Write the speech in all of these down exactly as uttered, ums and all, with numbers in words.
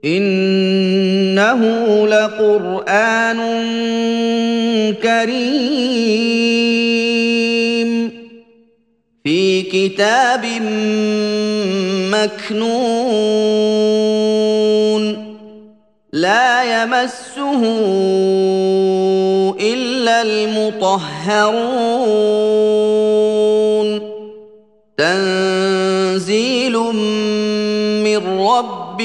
إنه لقرآن كريم في كتاب مكنون لا يمسه إلا المطهرون تنزيل من رب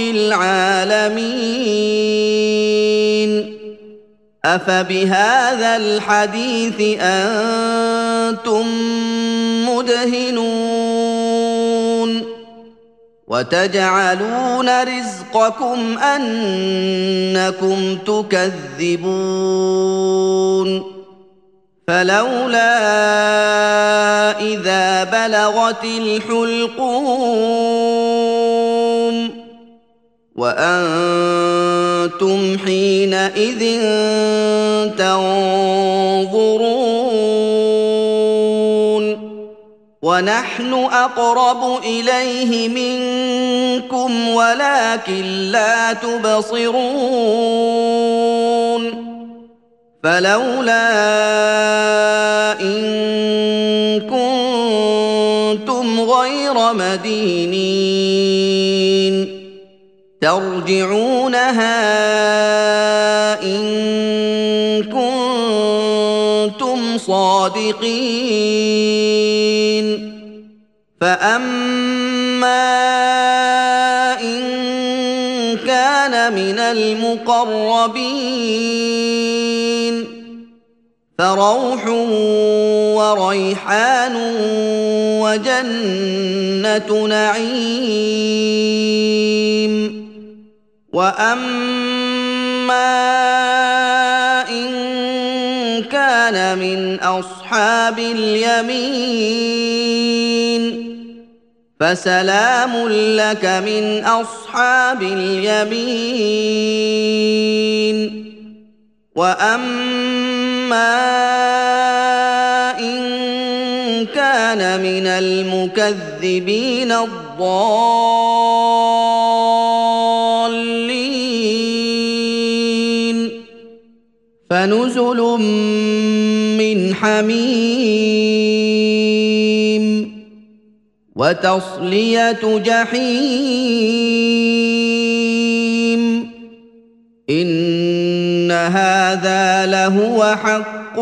العالمين أفبهذا الحديث أنتم مدهنون وتجعلون رزقكم أنكم تكذبون فلولا إذا بلغت الحلقوم وأنتم حينئذ تنظرون ونحن أقرب إليه منكم ولكن لا تبصرون فلولا إن كنتم غير مدينين ترجعونها إن كنتم صادقين فأما إن كان من المقربين فروح وريحان وجنة نعيم وأما إن كان من أصحاب اليمين فسلام لك من أصحاب اليمين وأما إن كان من المكذبين الضالين فنزل من حميم وتصلية جحيم إن هذا لهو حق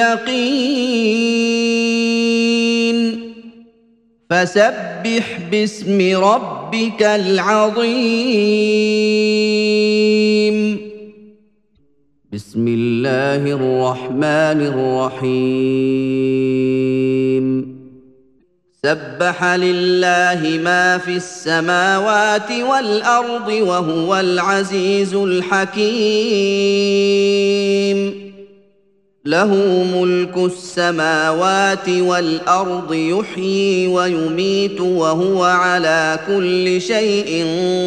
اليقين فسبح باسم ربك العظيم بسم الله الرحمن الرحيم سبح لله ما في السماوات والأرض وهو العزيز الحكيم له ملك السماوات والأرض يحيي ويميت وهو على كل شيء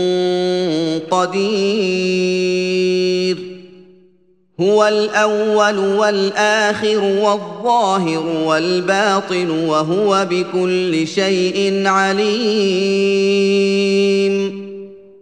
قدير هو الأول والآخر والظاهر والباطن وهو بكل شيء عليم